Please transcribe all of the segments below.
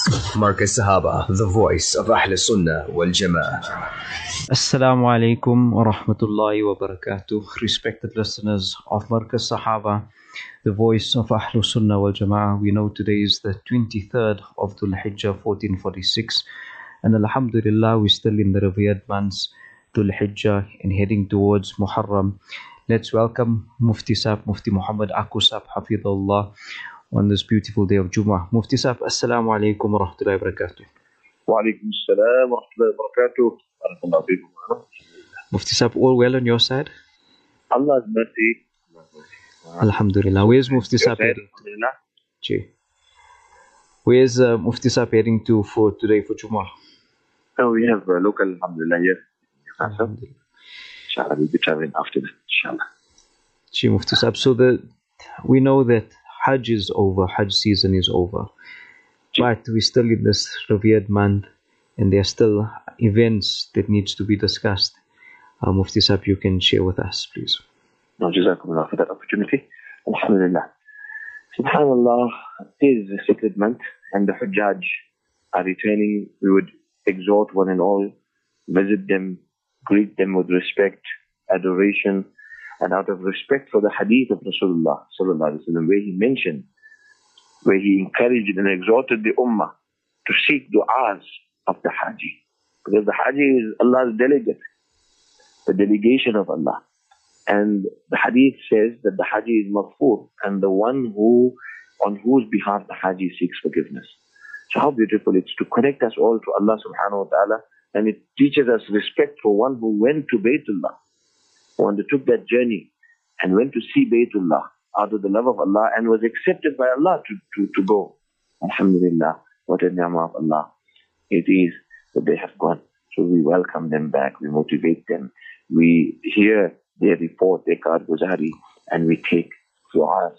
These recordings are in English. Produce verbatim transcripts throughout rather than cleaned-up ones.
Marcus Sahaba, the voice of Ahl Sunnah wal Jama'ah. Assalamu alaikum wa rahmatullahi wa barakatuh. Respected listeners of Marcus Sahaba, the voice of Ahl Sunnah wal Jama'ah. We know today is the twenty-third of Dhul Hijjah fourteen forty-six, and Alhamdulillah, we're still in the revered months Dhul Hijjah and heading towards Muharram. Let's welcome Mufti Sahab, Mufti Muhammad Aku Sahab, Hafidhullah, on this beautiful day of Jummah. Mufti Sahab, Assalamu alaikum wa rahmatullahi wa barakatuh. Wa alaikum assalam wa rahmatullahi wa barakatuh. Barakallahu feekum. Mufti Sahab, all well on your side? Allah's mercy. Alhamdulillah. Where's Mufti Your Sahab side, heading? Alhamdulillah. Gee. Where's uh, Mufti Sahab heading to for today for Jummah? So we have uh, local, alhamdulillah, here. Alhamdulillah. Inshallah, we'll be traveling after that, inshallah. Gee, Mufti Sahab. So the, we know that Hajj is over, Hajj season is over. But we're still in this revered month and there are still events that needs to be discussed. Uh, Mufti Sahab, you can share with us, please. No, Jazakumullah for that opportunity. Alhamdulillah. Subhanallah, it is a sacred month and the Hujjaj are returning. We would exhort one and all, visit them, greet them with respect, adoration, and out of respect for the hadith of Rasulullah sallallahu alaihi wasallam, where he mentioned, where he encouraged and exhorted the ummah to seek du'as of the Haji. Because the Haji is Allah's delegate, the delegation of Allah. And the hadith says that the Haji is maghfur, and the one who, on whose behalf the Haji seeks forgiveness. So how beautiful it's to connect us all to Allah subhanahu wa ta'ala, and it teaches us respect for one who went to Baytullah, who undertook that journey and went to see Baytullah out of the love of Allah and was accepted by Allah to, to, to go. Alhamdulillah, what a ni'mah of Allah it is that they have gone. So we welcome them back, we motivate them, we hear their report, their karguzari, and we take du'as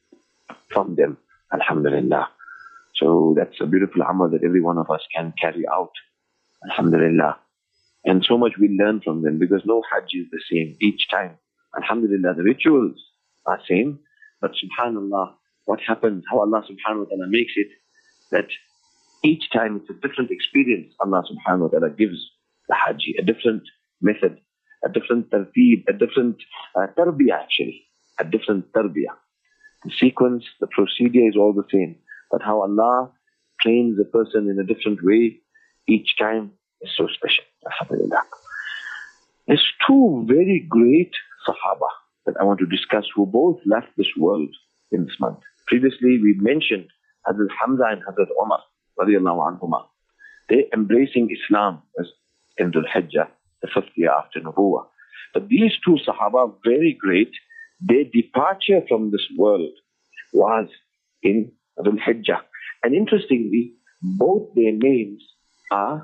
from them. Alhamdulillah. So that's a beautiful amal that every one of us can carry out. Alhamdulillah. And so much we learn from them, because no Hajj is the same each time. Alhamdulillah, the rituals are same, but subhanallah, what happens, how Allah subhanahu wa ta'ala makes it, that each time it's a different experience. Allah subhanahu wa ta'ala gives the Hajji a different method, a different tarteeb, a different uh, tarbiyah actually, a different tarbiyah. The sequence, the procedure is all the same, but how Allah trains a person in a different way each time is so special. Alhamdulillah. There's two very great Sahaba that I want to discuss who both left this world in this month. Previously we mentioned Hazrat Hamza and Hazrat Umar radiallahu anhuma. They're embracing Islam as in Dhul Hijjah, the fifth year after Nubuwwah. But these two Sahaba are very great. Their departure from this world was in Dhul Hijjah. And interestingly, both their names are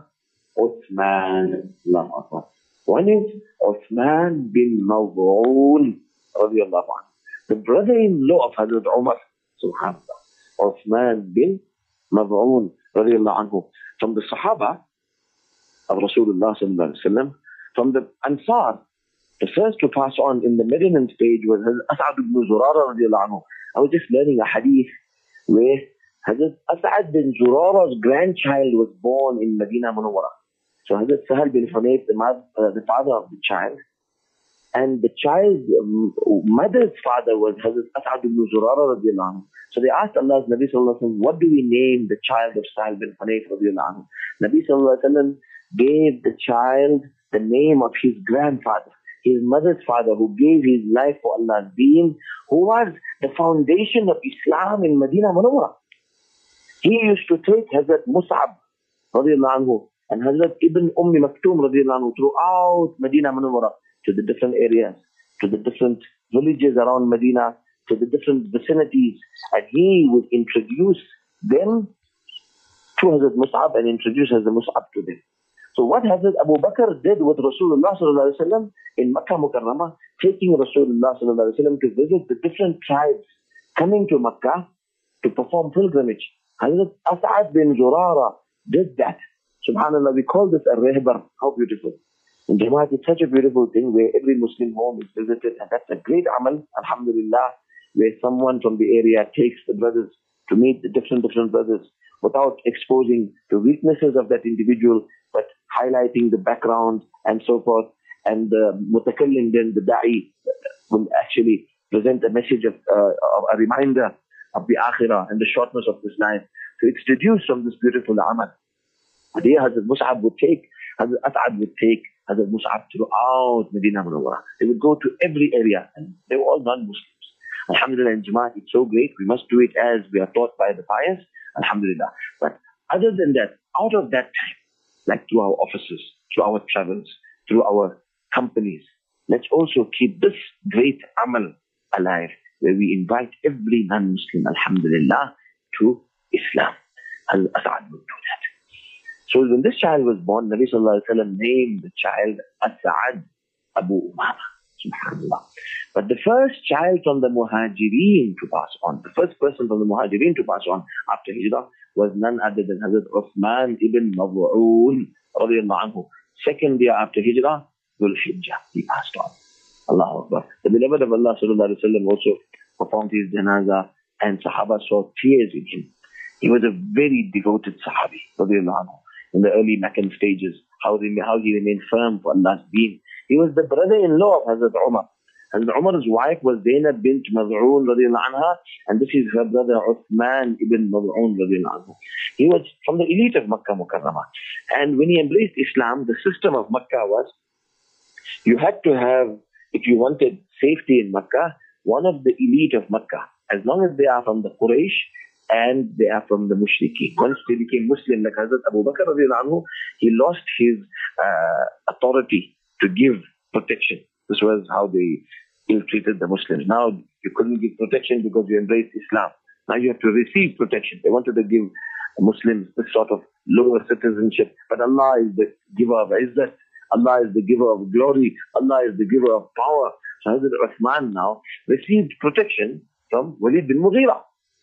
Uthman. One is Uthman bin Maz'un radiallahu anhu, the brother-in-law of Hazrat Umar, subhanallah. Uthman bin Maz'un radiallahu anhu, from the Sahaba of Rasulullah sallallahu alaihi wasallam, from the Ansar. The first to pass on in the Medinan stage was Hazrat As'ad ibn Zurara radiallahu anhu. I was just learning a hadith where Hazrat As'ad bin Zurara's grandchild was born in Medina Munawwara. So Hazrat Sahal bin Hunayf, the, uh, the father of the child, and the child's um, mother's father was Hazrat As'ad ibn Zurara radiallahu anhu. So they asked Allah's Nabi sallallahu alaihi wasallam, what do we name the child of Sahal bin Hunayf radiallahu anhu? Nabi sallallahu alaihi wasallam gave the child the name of his grandfather, his mother's father, who gave his life for Allah's deen, who was the foundation of Islam in Medina Munawwara. He used to take Hazrat Mus'ab radiallahu anhu and Hazrat Ibn Ummi Maktoum radiallahu anhu throughout Medina Munawwara, to the different areas, to the different villages around Medina, to the different vicinities, and he would introduce them to Hazrat Mus'ab and introduce Hazrat Mus'ab to them. So what Hazrat Abu Bakr did with Rasulullah sallallahu alaihi wasallam in Makkah Mukarramah, taking Rasulullah sallallahu alaihi wasallam to visit the different tribes coming to Makkah to perform pilgrimage. Hazrat As'ad bin Zurara did that. Subhanallah, we call this a rehbar. How beautiful. In Jamaat, it's such a beautiful thing where every Muslim home is visited, and that's a great amal, alhamdulillah, where someone from the area takes the brothers to meet the different, different brothers without exposing the weaknesses of that individual, but highlighting the background and so forth. And the mutakallim, then the da'i, will actually present a message of, uh, of a reminder of the akhirah and the shortness of this life. So it's deduced from this beautiful amal. Here Hazrat Mus'ab would take, Hazrat As'ad would take Hazrat Mus'ab throughout Medina Munawwarah. They would go to every area, and they were all non-Muslims. Alhamdulillah, in Jamaat, it's so great. We must do it as we are taught by the pious. Alhamdulillah. But other than that, out of that time, like through our offices, through our travels, through our companies, let's also keep this great amal alive, where we invite every non-Muslim, alhamdulillah, to Islam. Al-As'ad would do that. So when this child was born, Nabi Sallallahu Alaihi Wasallam named the child As'ad Abu Umama. Subhanallah. But the first child from the Muhajirin to pass on, the first person from the Muhajirin to pass on after Hijrah was none other than Hazrat Uthman ibn Mad'un radiyallahu anhu. Second year after Hijrah, Dhul Hijjah, he passed on. Allahu Akbar. The beloved of Allah Sallallahu Alaihi Wasallam also performed his janazah, and Sahaba saw tears in him. He was a very devoted Sahabi radiyallahu anhu. In the early Meccan stages, how, he, how he remained firm for Allah's deen. He was the brother-in-law of Hazrat Umar. Hazrat Umar's wife was Zainab bint Mad'un radiyallahu anha, and this is her brother Uthman ibn Mad'un radiyallahu anhu. He was from the elite of Makkah Mukarramah. And when he embraced Islam, the system of Makkah was, you had to have, if you wanted safety in Makkah, one of the elite of Makkah, as long as they are from the Quraysh, and they are from the Mushrikeen. Once they became Muslim, like Hazrat Abu Bakr radiyallahu anhu, he lost his uh, authority to give protection. This was how they ill-treated the Muslims. Now you couldn't give protection because you embraced Islam. Now you have to receive protection. They wanted to give Muslims this sort of lower citizenship. But Allah is the giver of izzat. Allah is the giver of glory. Allah is the giver of power. So Hazrat Uthman now received protection from Walid bin Mughira.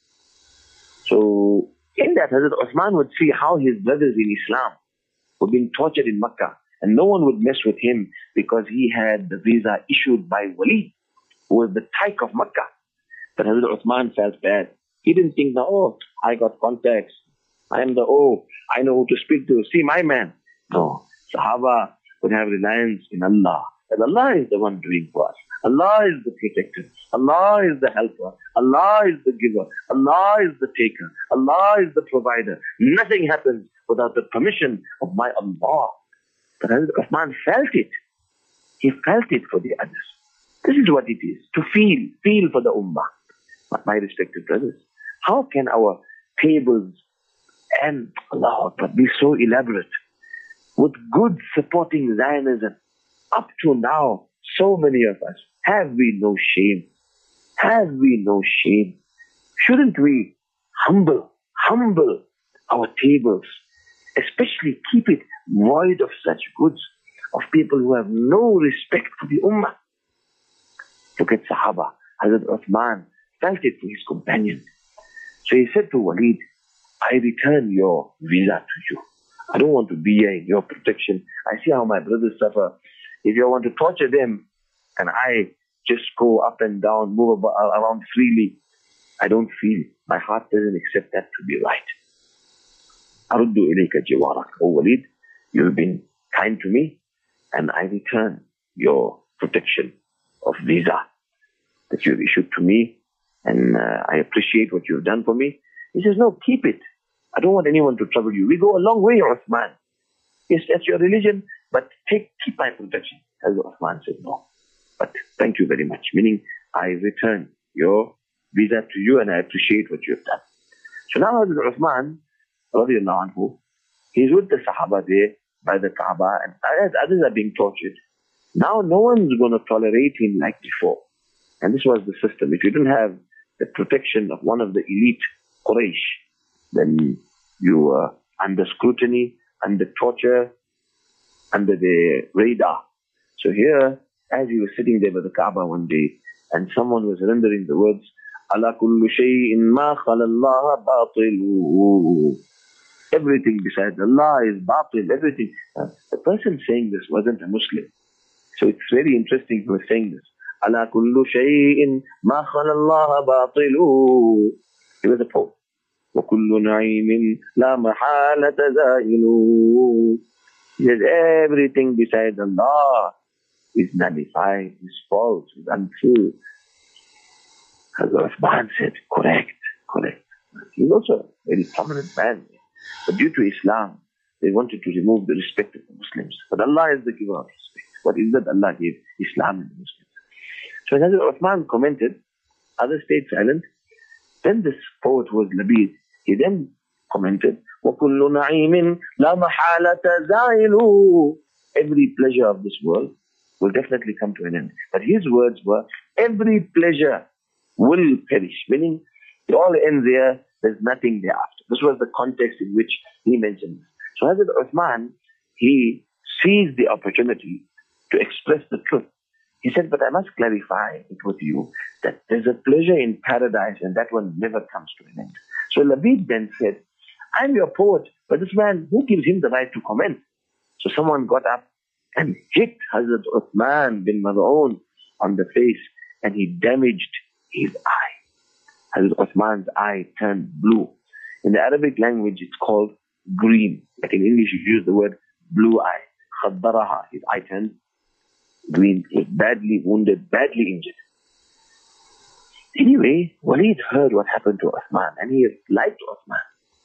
So in that, Hazrat Uthman would see how his brothers in Islam were being tortured in Makkah, and no one would mess with him because he had the visa issued by Walid, who was the Taik of Makkah. But Hazrat Uthman felt bad. He didn't think, oh, I got contacts. I am the, oh, I know who to speak to. See my man. No. Sahaba would have reliance in Allah. That Allah is the one doing for us. Allah is the protector. Allah is the helper. Allah is the giver. Allah is the taker. Allah is the provider. Nothing happens without the permission of my Allah. But Hazrat Uthman felt it. He felt it for the others. This is what it is, to feel, feel for the ummah. But my respected brothers, how can our tables and Allah Akbar be so elaborate with good supporting Zionism? Up to now, so many of us, have we no shame? Have we no shame? Shouldn't we humble, humble our tables, especially keep it void of such goods, of people who have no respect for the ummah? Look at Sahaba. Hazrat Uthman felt it for his companion. So he said to Walid, I return your visa to you. I don't want to be here in your protection. I see how my brothers suffer. If you want to torture them, and I just go up and down, move about, around freely, I don't feel, my heart doesn't accept that to be right. Aruddu ilayka jiwarak. O Walid, you've been kind to me, and I return your protection of visa that you've issued to me, and uh, I appreciate what you've done for me. He says, no, keep it. I don't want anyone to trouble you. We go a long way, Uthman. Yes, that's your religion, but take, keep my protection. Hazrat Uthman said, no. But thank you very much. Meaning, I return your visa to you and I appreciate what you have done. So now Hazrat Uthman, radiallahu anhu, he's with the Sahaba there by the Kaaba, and as others are being tortured, now no one's going to tolerate him like before. And this was the system. If you didn't have the protection of one of the elite Quraysh, then you were under scrutiny, under torture, under the radar. So here, as he was sitting there by the Kaaba one day, and someone was rendering the words, Ala kullu shay'in ma khalallaha batilu. Everything besides Allah is batil, everything. Uh, the person saying this wasn't a Muslim. So it's very interesting who was saying this. Ala kullu shay'in ma khalallaha batilu. He was a Pope. وَكُلُّ نَعِيمٍ لَا مَحَالَةَ زَائِلُ. He says everything besides Allah is nullified, is false, is untrue. Hazrat Uthman said, correct, correct. He's also a very prominent man. But due to Islam, they wanted to remove the respect of the Muslims. But Allah is the giver of respect. What is that Allah gave Islam and the Muslims? So when Hazrat Uthman commented, others stayed silent. Then this poet was Labid. He then commented, وَكُلُّ نَعِيمٍ لَا مَحَالَةَ زَائِلُ. Every pleasure of this world will definitely come to an end. But his words were, every pleasure will perish. Meaning, it all ends there, there's nothing thereafter. This was the context in which he mentioned this. So Hazrat Uthman, he seized the opportunity to express the truth. He said, but I must clarify it with you that there's a pleasure in paradise and that one never comes to an end. So Labid then said, I'm your poet, but this man, who gives him the right to comment? So someone got up and hit Hazrat Uthman bin Mad'un on the face and he damaged his eye. Hazrat Uthman's eye turned blue. In the Arabic language, it's called green. Like in English, you use the word blue eye. Khaddaraha, his eye turned green. He was badly wounded, badly injured. Anyway, Walid heard what happened to Uthman and he liked Uthman.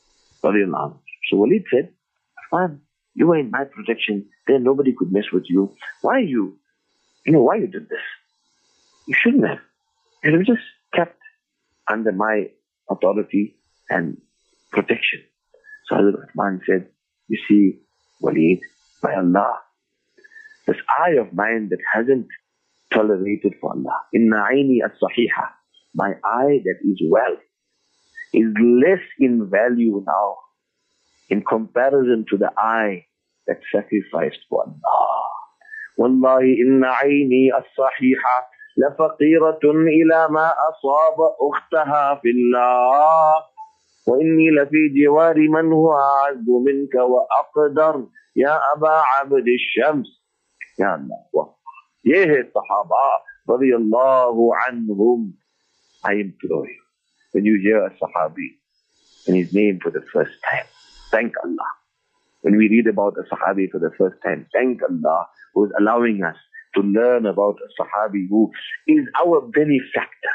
So Walid said, Uthman, you were in my protection, then nobody could mess with you. Why you, you know, why you did this? You shouldn't have. You have just kept under my authority and protection. So Hazrat Uthman said, you see, Walid, by Allah, this eye of mine that hasn't tolerated for Allah, inna aini as-sahiha, my eye that is well, is less in value now in comparison to the eye that sacrificed for Allah. Wallahi inna aini as-sahiha lafaqiratun ila ma asaba ukhtaha fillah. وإني لفي جوار من هو أعز منك وأقدر يا أبا عبد الشمس. يا الله, ये है सहाबा رضي الله عنهم. I implore you, when you hear a sahabi and his name for the first time, thank Allah. When we read about a sahabi for the first time, thank Allah who is allowing us to learn about a sahabi who is our benefactor,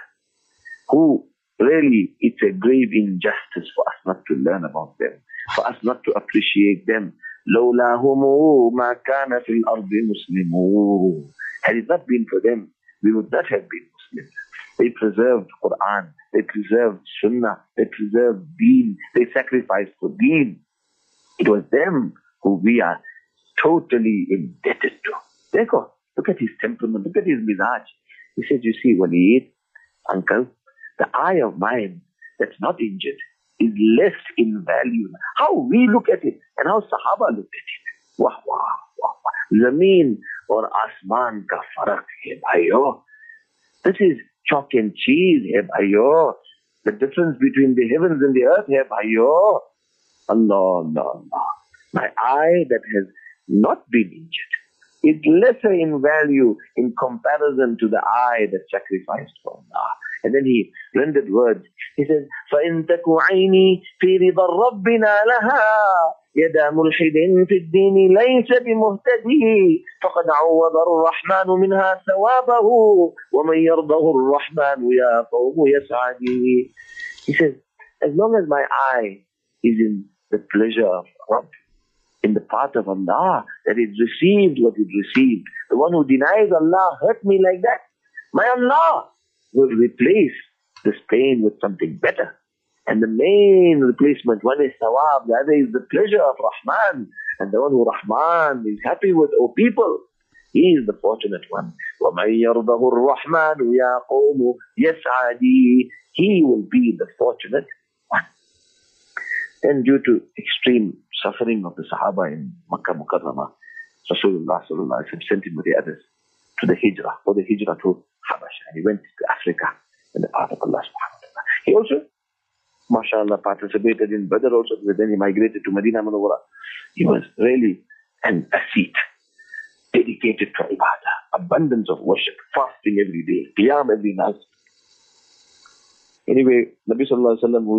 who really, it's a grave injustice for us not to learn about them, for us not to appreciate them. لَوْلَاهُمُ مَا كَانَ فِي الْأَرْضِ مُسْلِمُونَ. Had it not been for them, we would not have been Muslims. They preserved Quran, they preserved Sunnah, they preserved Deen, they sacrificed for Deen. It was them who we are totally indebted to. Therefore, look at his temperament, look at his mizaj. He says, you see, Walid, uncle, the eye of mine that's not injured is less in value. How we look at it and how Sahaba looked at it. Wah, wah, wah, wah. Zameen or Asman ka farak hai bhaiyo. This is chalk and cheese hai bhaiyo. The difference between the heavens and the earth hai bhaiyo. Allah, Allah, Allah. My eye that has not been injured is lesser in value in comparison to the eye that sacrificed for Allah. And then he rendered words. He says, فَإِن تَكُ عَيْنِي فِي رِضَى رَبِّنَا لَهَا يَدَى مُلْحِدٍ فِي الدِّينِ لَيْسَ بِمُهْتَدِي فَقَدْ عَوَّضَ الرَّحْمَنُ مِنْهَا ثَوَابَهُ وَمَنْ يَرْضَهُ الرَّحْمَنُ يَا قَوْمُ يَسْعَدِي. He says, as long as my eye is in the pleasure of Rabb, in the path of Allah, that it received what it received. The one who denies Allah hurt me like that. My Allah will replace this pain with something better. And the main replacement, one is Sawab, the other is the pleasure of Rahman. And the one who Rahman is happy with, O people, he is the fortunate one. وَمَنْ يَرْضَهُ الرَّحْمَنُ يَا قَوْمُ يَسْعَدِي. He will be the fortunate one. Then due to extreme suffering of the Sahaba in Makkah Mukarramah, Rasulullah sallallahu alaihi wasallam sent him with the others to the Hijrah, for the Hijrah to Habasha. And he went to Africa in the path of Allah subhanahu wa ta'ala. He also, mashallah, participated in Badr also, but then he migrated to Medina Munawwara. He was really an ascetic, dedicated to ibadah, abundance of worship, fasting every day, qiyam every night. Anyway, Nabi sallallahu alaihi wasallam, whose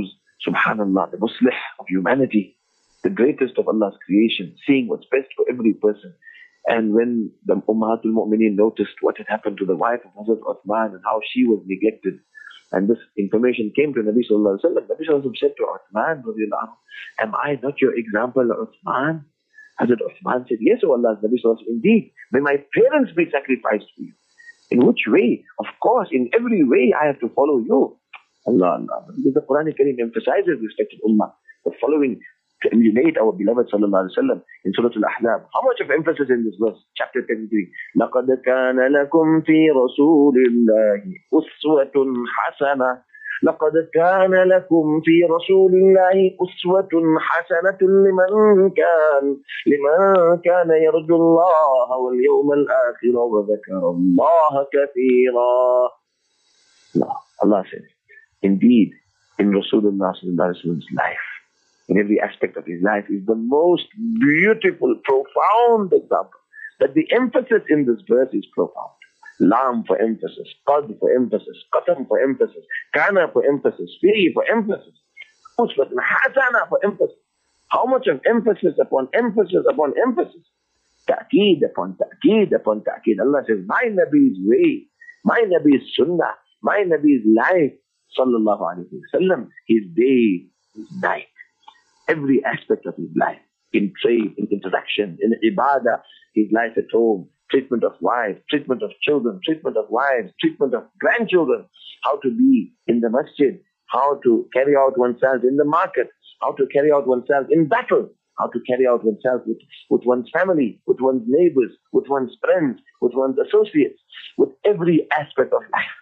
Subhanallah, the Muslih of humanity, the greatest of Allah's creation, seeing what's best for every person. And when the Ummahatul Mu'mineen noticed what had happened to the wife of Hazrat Uthman and how she was neglected, and this information came to Nabi Sallallahu Alaihi Wasallam, Nabi Sallallahu Alaihi Wasallam said to Uthman, am I not your example, Uthman? Hazrat Uthman said, yes, O Allah, Nabi Sallallahu Alaihi Wasallam, indeed, may my parents be sacrificed for you. In which way? Of course, in every way I have to follow you. Allah, Allah. Because the Quran Kareem emphasizes, respected Ummah, the following to emulate our beloved Sallallahu Alaihi Wasallam in Surah Al-Ahzab. How much of emphasis in this verse? Chapter thirty-three. لَقَدْ كَانَ لَكُمْ فِي رَسُولِ اللَّهِ أُسْوَةٌ حَسَنَةٌ لَقَدْ كَانَ لَكُمْ فِي رَسُولِ اللَّهِ أُسْوَةٌ حَسَنَةٌ لِمَنْ كَانَ لِمَنْ كَانَ يَرْجُو اللَّهَ وَالْيَوْمَ الْآخِرَ وَذَكَرَ اللَّهَ كَثِيرًا. Allah, Allah says, indeed, in Rasulullah Sallallahu Alaihi Wasallam's life, in every aspect of his life, is the most beautiful, profound example. But the emphasis in this verse is profound. Lam for emphasis, Qad for emphasis, Qatam for emphasis, Kana for emphasis, Fi for emphasis, Uswat and Hasana for emphasis. How much of emphasis upon emphasis upon emphasis? Ta'keed upon ta'keed upon ta'keed. Allah says, my Nabi's way, my Nabi's sunnah, my Nabi's life, Sallallahu Alaihi Wasallam, his day, his night. Every aspect of his life, in trade, in interaction, in ibadah, his life at home, treatment of wives, treatment of children, treatment of wives, treatment of grandchildren, how to be in the masjid, how to carry out oneself in the market, how to carry out oneself in battle, how to carry out oneself with, with one's family, with one's neighbors, with one's friends, with one's associates, with every aspect of life.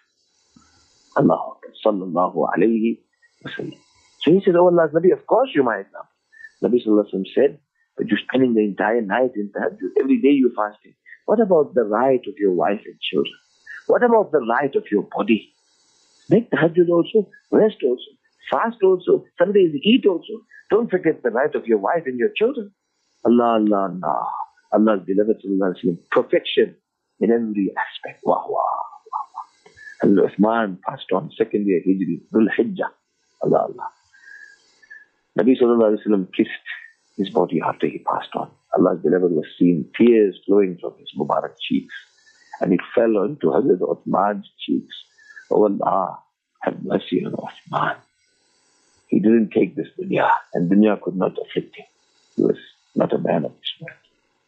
Allah, Sallallahu Alaihi Wasallam. So he said, oh Allah's Nabi, of course you're my example. Nabi Sallallahu Alaihi Wasallam said, but you're spending the entire night in tahajjud, every day you're fasting. What about the right of your wife and children? What about the right of your body? Make tahajjud also, rest also, fast also, some days eat also. Don't forget the right of your wife and your children. Allah, Allah, Allah. Allah's beloved Sallallahu Alaihi Wasallam, perfection in every aspect. Wah, wah, wah, wah. Hazrat Uthman passed on, second year Hijri, Dhul Hijjah. Allah, Allah. Nabi Sallallahu Alaihi Wasallam kissed his body after he passed on. Allah's beloved was seen tears flowing from his Mubarak cheeks. And it fell onto Hazrat Uthman's cheeks. Oh Allah, have mercy on Uthman. He didn't take this dunya, and dunya could not afflict him. He was not a man of this world.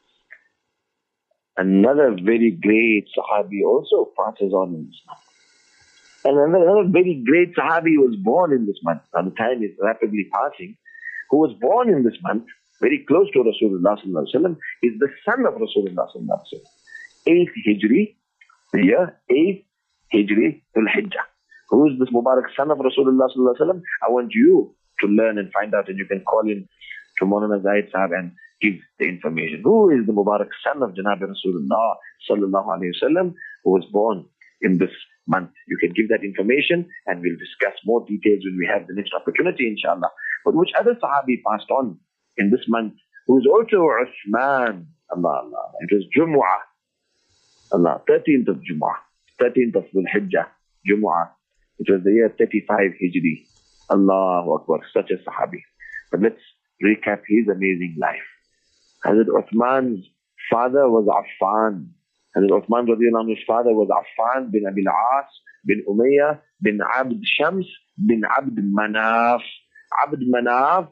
Another very great Sahabi also passes on in this month. And another, another very great Sahabi was born in this month. Now the time is rapidly passing. Who was born in this month, very close to Rasulullah Sallallahu Alaihi Wasallam, is the son of Rasulullah Sallallahu Alaihi Wasallam. Eighth Hijri, the year eighth Hijri, Dhul Hijjah. Who is this Mubarak son of Rasulullah Sallallahu Alaihi Wasallam? I want you to learn and find out, and you can call in to Maulana Zahid Sahab and give the information. Who is the Mubarak son of Janab Rasulullah Sallallahu Alaihi Wasallam, who was born in this month? You can give that information, and we'll discuss more details when we have the next opportunity, inshallah. But which other Sahabi passed on in this month, who is also Uthman? Allah, Allah. It was Jumu'ah. Allah, thirteenth of Jumu'ah, thirteenth of Dhul Hijjah, Jumu'ah. It was the year thirty-five Hijri. Allahu Akbar, such a Sahabi. But let's recap his amazing life. Hazrat Uthman's father was Affan. Hazrat Uthman radiallahu anhu's father was Affan bin Abil As bin Umayyah bin Abd Shams bin Abd Manaf. Abd Manaf,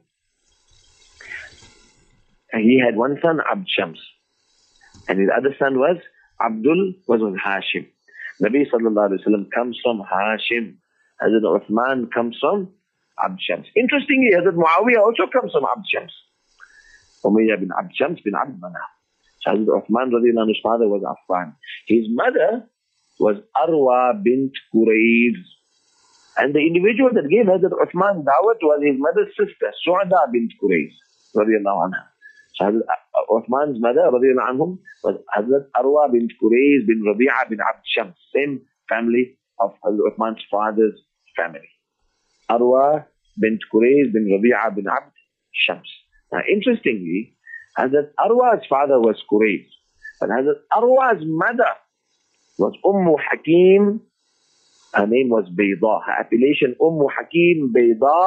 and he had one son, Abd Shams. And his other son was Abdul, was on Hashim. Nabi Sallallahu Alaihi Wasallam comes from Hashim. Hazrat Uthman comes from Abd Shams. Interestingly, Hazrat Muawiyah also comes from Abd Shams. Umayyah bin Abd Shams bin Abd Manaf. So Hazrat Uthman radiallahu anhu's father was Affan. His mother was Arwa bint Qurayz. And the individual that gave Hazrat Uthman dawat was his mother's sister, Su'da bint Qurayz, radiallahu anha. So Hazrat Uthman's mother, radiallahu anhum, was Hazrat Arwa bint Qurayz bin Rabi'a bin Abd Shams, same family of Hazrat Uthman's father's family. Arwa bint Qurayz bin Rabi'a bin Abd Shams. Now interestingly, Hazrat Arwa's father was Qurayz, but Hazrat Arwa's mother was Ummu Hakim. Her name was Bayda. Her appellation, Ummu Hakim Bayda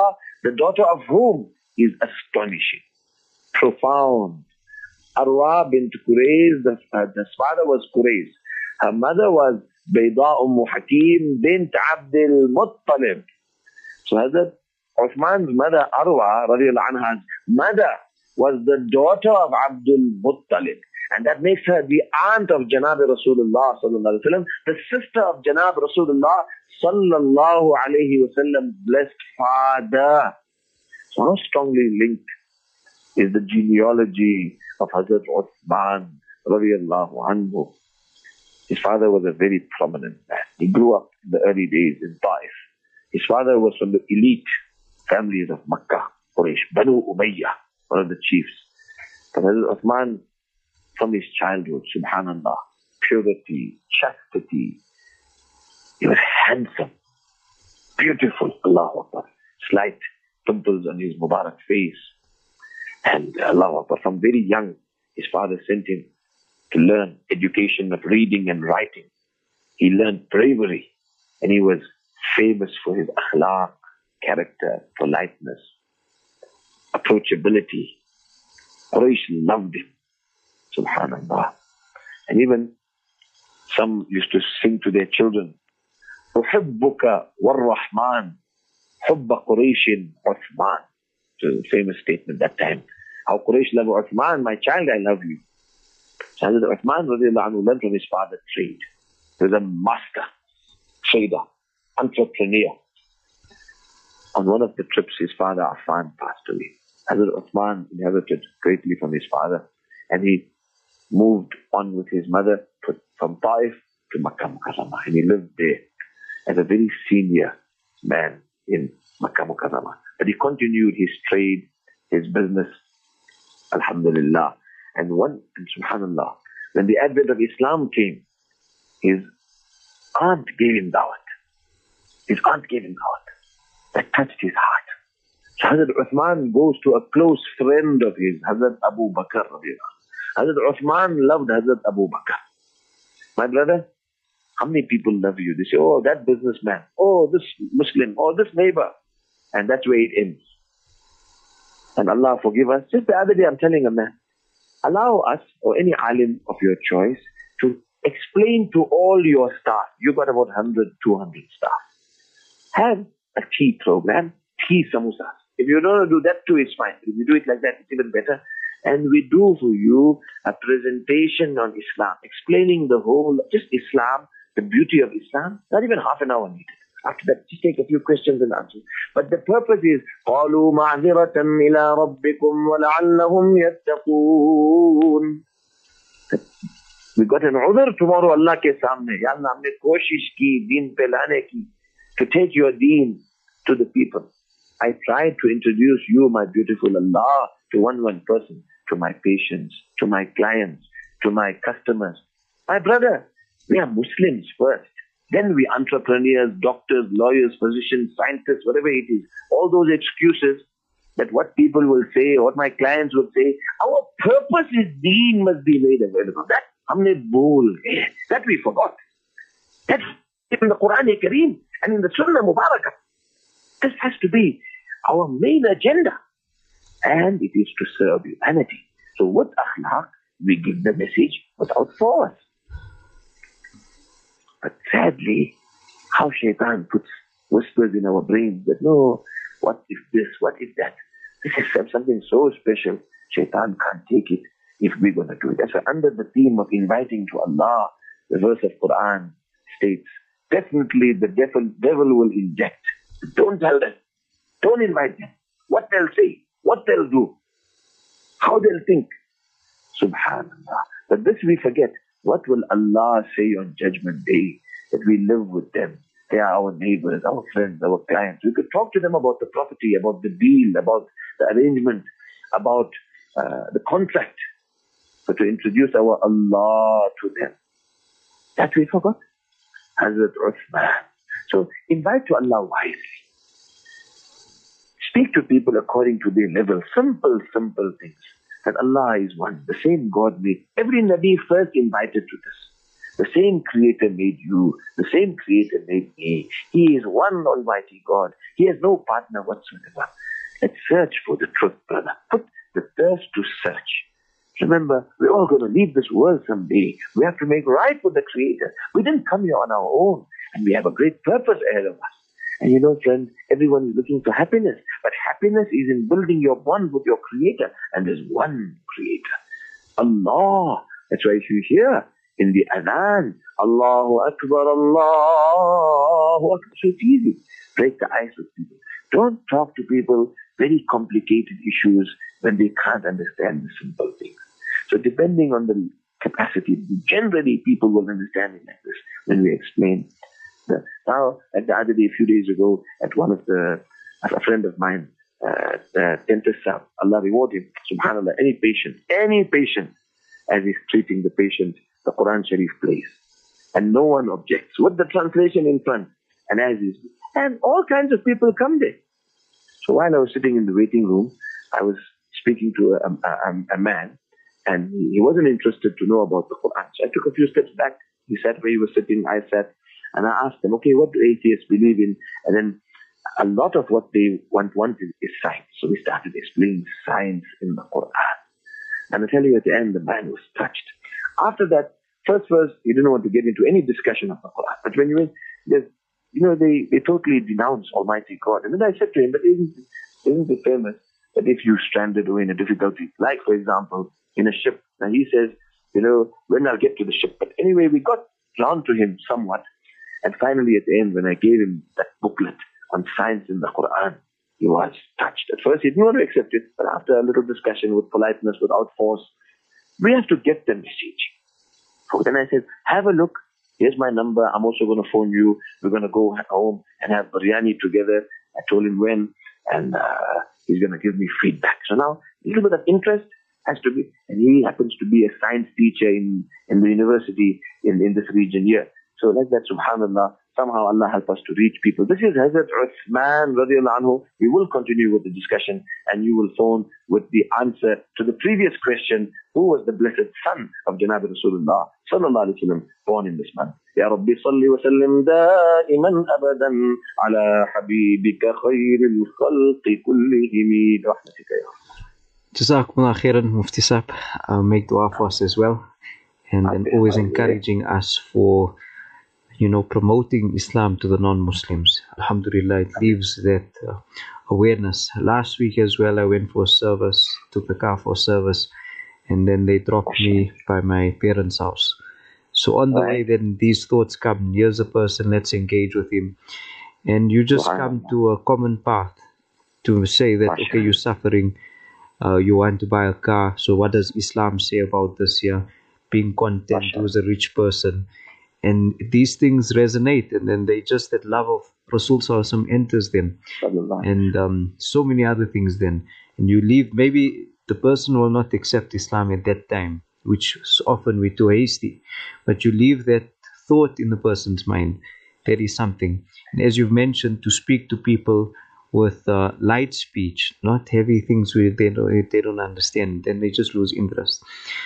The daughter of whom is astonishing, profound. Arwa bint Qurayz, the, uh, his father was Qurayz. Her mother was Bayda Umm Hakim bint Abdul Muttalib. So Hazrat Uthman's mother, Arwa, radiallahu anha's mother, was the daughter of Abdul Muttalib. And that makes her the aunt of Janab Rasulullah sallallahu alayhi wa sallam, the sister of Janab Rasulullah sallallahu alayhi wa sallam, blessed father. So how strongly linked is the genealogy of Hazrat Uthman radiallahu anhu. His father was a very prominent man. He grew up in the early days in Taif. His father was from the elite families of Makkah, Quraysh, Banu Umayyah, one of the chiefs. But Hazrat Uthman, from his childhood, subhanallah, purity, chastity, he was handsome, beautiful, Allahu Akbar, slight pimples on his Mubarak face. And Allahu Akbar, from very young, his father sent him to learn education of reading and writing. He learned bravery, and he was famous for his akhlaq, character, politeness, approachability. Quraysh loved him, subhanallah. And even some used to sing to their children, "Uhibbuka war-Rahman, hubba Qurayshin Uthman." It's a famous statement that time. How Quraysh love Uthman, my child, I love you. So Hazrat Uthman radiallahu anhu learned from his father trade. He was a master trader, entrepreneur. On one of the trips, his father Affan passed away. Hazrat Uthman inherited greatly from his father, and he moved on with his mother to, from Taif to Makkah Mukarramah, and he lived there as a very senior man in Makkah Mukarramah. But he continued his trade, his business, alhamdulillah. And one, and subhanallah, when the advent of Islam came, his aunt gave him dawat. His aunt gave him dawat. That touched his heart. So Hazrat Uthman goes to a close friend of his, Hazrat Abu Bakr. Hazrat Uthman loved Hazrat Abu Bakr. My brother, how many people love you? They say, oh, that businessman, oh, this Muslim, oh, this neighbor. And that's where it ends. And Allah forgive us. Just the other day I'm telling a man, allow us or any alim of your choice to explain to all your staff. You got about one hundred, two hundred staff. Have a tea program, tea samosas. If you don't do that too, it's fine. If you do it like that, it's even better. And we do for you a presentation on Islam, explaining the whole, just Islam, the beauty of Islam. Not even half an hour needed. After that, just take a few questions and answers. But the purpose is, قَالُوا مَعْذِرَةً إِلَىٰ رَبِّكُمْ وَلَعَلَّهُمْ يَتَّقُونَ. We got an udhr tomorrow Allah ke samne. Ya Allah, humne koshish ki, deen pe laane ki, to take your deen to the people. I tried to introduce you, my beautiful Allah, to one one person, to my patients, to my clients, to my customers. My brother, we are Muslims first. Then we entrepreneurs, doctors, lawyers, physicians, scientists, whatever it is. All those excuses that what people will say, what my clients will say. Our purpose is deen must be made available. That humne bhul gaye. That we forgot. That's in the Quran Kareem and in the Sunnah Mubarakah. This has to be our main agenda. And it is to serve humanity. So with akhlaq, we give the message without force. But sadly, how shaitan puts whispers in our brains that no, what if this, what if that? This is something so special, shaitan can't take it if we're going to do it. That's why under the theme of inviting to Allah, the verse of Quran states, definitely the devil, devil will inject. Don't tell them. Don't invite them. What they'll say, what they'll do, how they'll think. Subhanallah. But this we forget. What will Allah say on Judgment Day? That we live with them. They are our neighbors, our friends, our clients. We could talk to them about the property, about the deal, about the arrangement, about uh, the contract. But to introduce our Allah to them, that we forgot. Hazrat Uthman. So invite to Allah wisely. Speak to people according to their level. Simple, simple things. That Allah is one. The same God made. Every Nabi first invited to this. The same Creator made you. The same Creator made me. He is one Almighty God. He has no partner whatsoever. Let's search for the truth, brother. Put the thirst to search. Remember, we're all going to leave this world someday. We have to make right with the Creator. We didn't come here on our own, and we have a great purpose ahead of us. And you know, friend, everyone is looking for happiness, but happiness is in building your bond with your Creator, and there's one Creator, Allah. That's why if you hear in the Adhan, Allahu Akbar, Allahu Akbar, so it's easy. Break the ice with people. Don't talk to people very complicated issues when they can't understand the simple things. So depending on the capacity, generally people will understand it like this when we explain. The, now, at the other day, a few days ago, at one of the, a friend of mine, uh, the dentist, Allah reward him, subhanAllah, any patient, any patient, as he's treating the patient, the Quran Sharif plays. And no one objects, with the translation in front. And as he's, and all kinds of people come there. So while I was sitting in the waiting room, I was speaking to a, a, a man, and he wasn't interested to know about the Quran. So I took a few steps back. He sat where he was sitting, I sat, and I asked him, okay, what do atheists believe in? And then a lot of what they want, want is, is science. So we started explaining science in the Quran. And I tell you, at the end, the man was touched. After that, first verse, he didn't want to get into any discussion of the Quran. But when you went, there's, you know, they, they totally denounce Almighty God. And then I said to him, but isn't, isn't it famous that if you're stranded or in a difficulty, like, for example, in a ship, now he says, you know, when I'll get to the ship. But anyway, we got drawn to him somewhat. And finally, at the end, when I gave him that booklet on science in the Quran, he was touched. At first, he didn't want to accept it, but after a little discussion with politeness, without force, we have to get the message. So then I said, have a look. Here's my number. I'm also going to phone you. We're going to go home and have biryani together. I told him when, and uh, he's going to give me feedback. So now, a little bit of interest has to be, and he happens to be a science teacher in, in the university in, in this region here. So like that, subhanAllah, somehow Allah help us to reach people. This is Hazrat Uthman radiallahu anhu. We will continue with the discussion, and you will phone with the answer to the previous question, who was the blessed son of Janab Rasulullah sallallahu alayhi wa sallam, born in this month. Ya Rabbi salli wa sallim da'iman abadan ala habibika khayril khalqi kullihimi rahmatika ya Rabbi. Jazakumullah khairan, Mufti Sahib. Uh, make dua for us as well. And then always encouraging us for, you know, promoting Islam to the non-Muslims. Alhamdulillah, it leaves that uh, awareness. Last week as well, I went for a service, took the car for a service, and then they dropped me by my parents' house. So on the way, then these thoughts come. Here's a person, let's engage with him. And you just come to a common path to say that, okay, you're suffering, uh, you want to buy a car. So what does Islam say about this here? Being content, who's a rich person. And these things resonate, and then they just, that love of Rasul Sallallahu Alaihi Wasallam enters them. And um, so many other things then. And you leave, maybe the person will not accept Islam at that time, which often we're too hasty. But you leave that thought in the person's mind. There is something. And as you've mentioned, to speak to people with uh, light speech, not heavy things where they don't, they don't understand, then they just lose interest.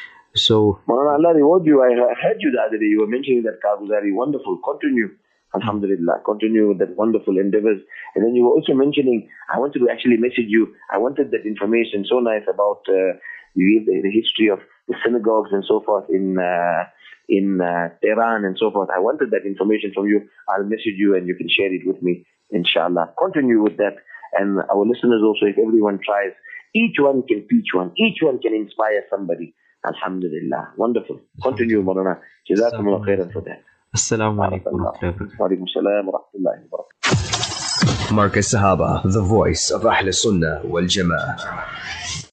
So, Allah reward you. I heard you the other day. You were mentioning that Kaguzari. Wonderful. Continue. Alhamdulillah. Continue with that wonderful endeavors. And then you were also mentioning, I wanted to actually message you. I wanted that information so nice about uh, you gave the, the history of the synagogues and so forth in uh, in uh, Tehran and so forth. I wanted that information from you. I'll message you and you can share it with me, inshallah. Continue with that. And our listeners also, if everyone tries, each one can teach one. Each one can inspire somebody. Alhamdulillah. Wonderful. Continue, Maulana. Jazakumullah khairan for that. Assalamu alaikum wa rahmatullahi wa barakatuh. Markaz Sahaba, the voice of Ahl Sunnah wal Jama'ah.